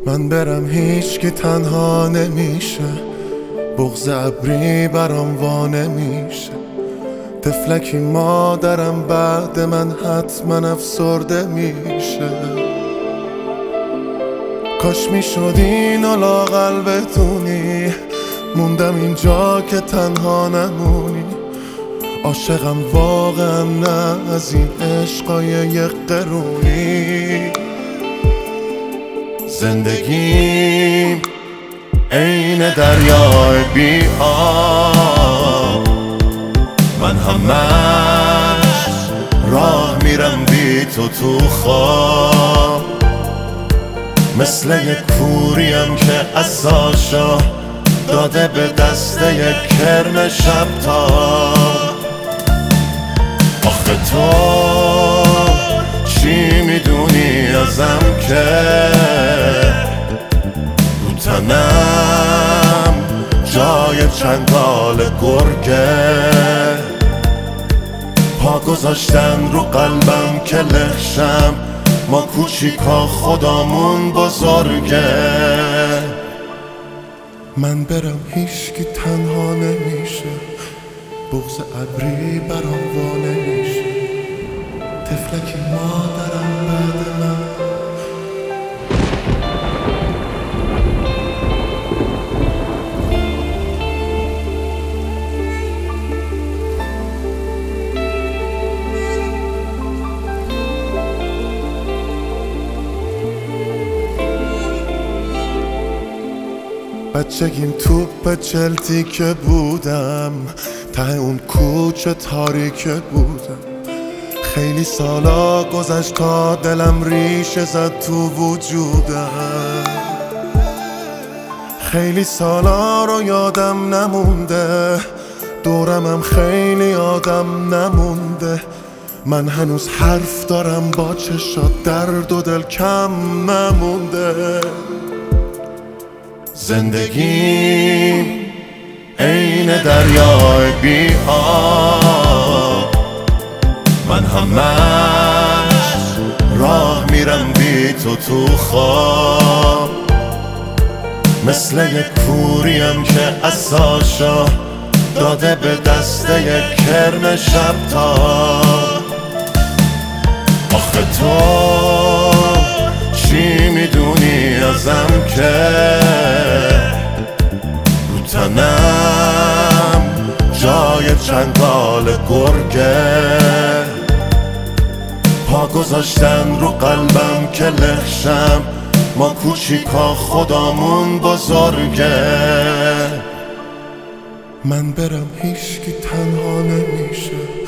من برم هیچ کی تنها نمیشه، بغض ابری برام وا نمیشه. طفلکی مادرم بعد من حتما افسرده میشه. کاش میشد اینو لااقل بدونی، موندم اینجا که تنها نمونی. عاشقم واقعا نه از این عشقای یک قرونی. زندگیم عین دریای بی آب، من همش راه میرم بی تو خواب. مثل یک کوریم که عصاشو داده به دست یک کرم شبتاب. آخه تو چی میدونی ازم که رو تنم جای چنگال گرگه؟ پا گذاشتن رو قلبم که لخشم، ما کوچیکا خدامون بزرگه. من برم هیچکی تنها نمیشه، بغض ابری برام وا نمیشه. طفلکی مادرم بعد من بچگیم توپ چلتی که بودم، ته اون کوچه تاریکه بودم. خیلی سالا گذشت تا دلم ریشه زد تو وجودم. خیلی سالا رو یادم نمونده، دورمم خیلی آدم نمونده. من هنوز حرف دارم با چشات، درد و دل کم نمونده. زندگیم عین دریای بی آب، من همش راه میرم بی تو خواب. مثل یک کوریم که عصاشو داده به دست یک کرم شبتاب. آخه تو چی میدونی ازم که رو تنم جای چنگال گرگه؟ پا گذاشتن رو قلبم که لخشم، ما کوچیکا خدامون بزرگه. من برم هیچکی تنها نمیشه،